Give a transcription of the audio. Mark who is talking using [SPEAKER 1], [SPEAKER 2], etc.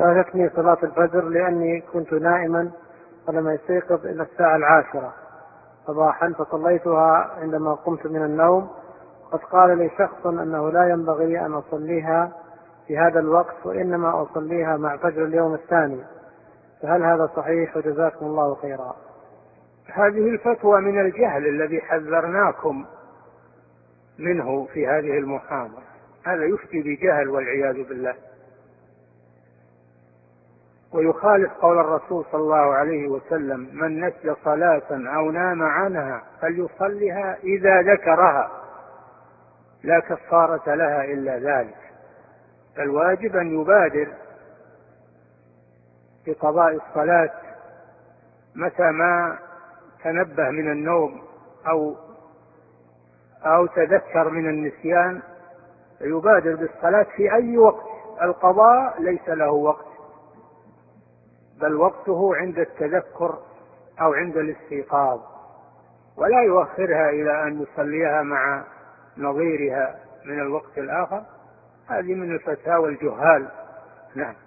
[SPEAKER 1] فاتتني صلاة الفجر لأني كنت نائما ولم أستيقظ إلا الساعة 10 صباحا، فصليتها عندما قمت من النوم. قد قال لي شخص أنه لا ينبغي أن أصليها في هذا الوقت وإنما أصليها مع فجر اليوم الثاني، فهل هذا صحيح؟ وجزاكم الله خيرا.
[SPEAKER 2] هذه الفتوى من الجهل الذي حذرناكم منه في هذه المحاضرة. هذا يفتي بجهل والعياذ بالله، ويخالف قول الرسول صلى الله عليه وسلم: من نسي صلاة أو نام عنها فليصلها إذا ذكرها لا كفارة لها إلا ذلك. فالواجب أن يبادر بقضاء الصلاة متى ما تنبه من النوم أو تذكر من النسيان، فيبادر بالصلاة في أي وقت. القضاء ليس له وقت، بل وقته عند التذكر أو عند الاستيقاظ، ولا يؤخرها إلى أن يصليها مع نظيرها من الوقت الآخر. هذه من الفتاوى الجهال. نعم.